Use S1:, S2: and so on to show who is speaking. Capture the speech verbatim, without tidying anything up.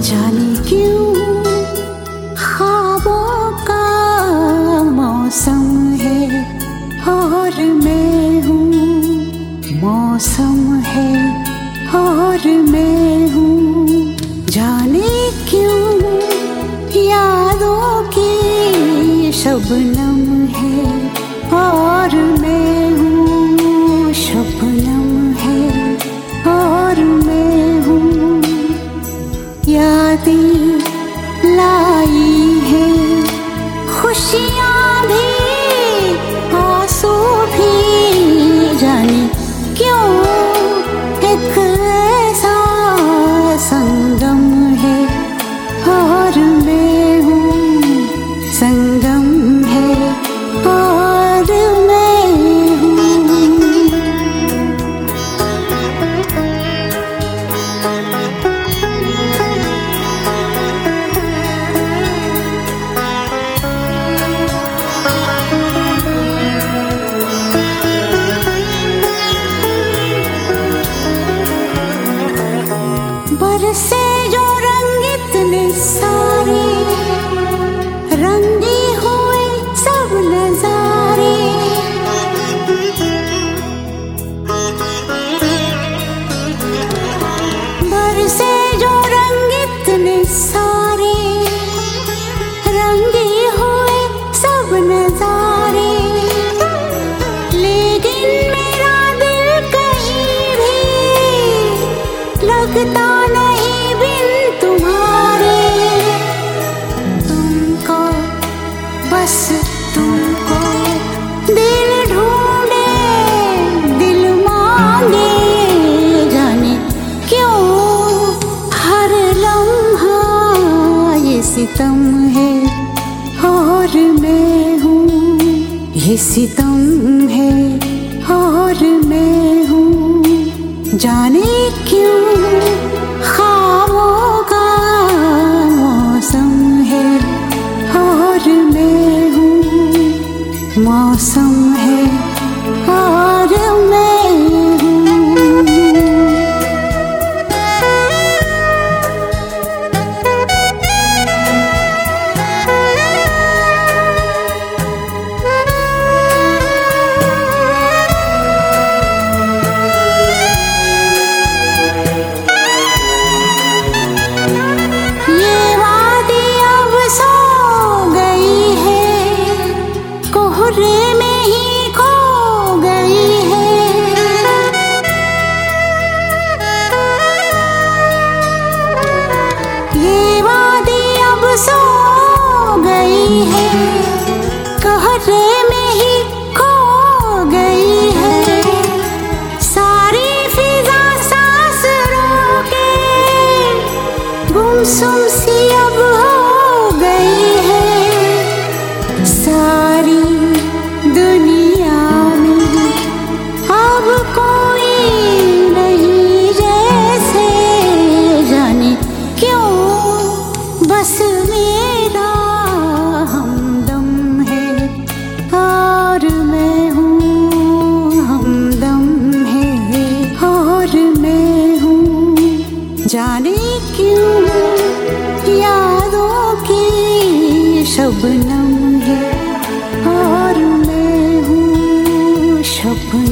S1: जाने क्यों ख्वाबों का मौसम है और मैं हूँ, मौसम है और मैं हूँ। जाने क्यों यादों की शबनम है और मैं हूँ, शबनम है और मैं हूँ। यादें लाई है खुशियाँ भी आंसू भी, जाने क्यों एक ऐसा संगम है और मैं हूँ, संगम है और मैं हूँ। बरसे जो रंग इतने सारे, रंगे हुए सब नजारे। बरसे जो रंग इतने सारे, रंगे हुए सब नजारे। लेकिन मेरा दिल कहीं भी लगता नहीं बिन तुम्हारे। तुमको बस तुमको दिल ढूंढे, दिल मांगे, जाने क्यों हर लम्हा ये सितम है और मैं हूँ, ये सितम है और मैं हूँ। जाने क्यों ख्वाबों का मौसम है और मैं हूँ, मौसम है और मैं हूँ। कोहरे में ही खो गई है, ये वादी अब सो गई है, कोहरे में ही खो गई है। सारी फिजा सांस रोके गुमसुम सी अब हो गई है। सारी दुनिया में अब कोई नहीं जैसे, जाने क्यों बस मेरा हमदम है और मैं हूँ, हमदम है और मैं हूँ। जाने क्यों यादों की शबनम है और मैं हूँ, शबनम।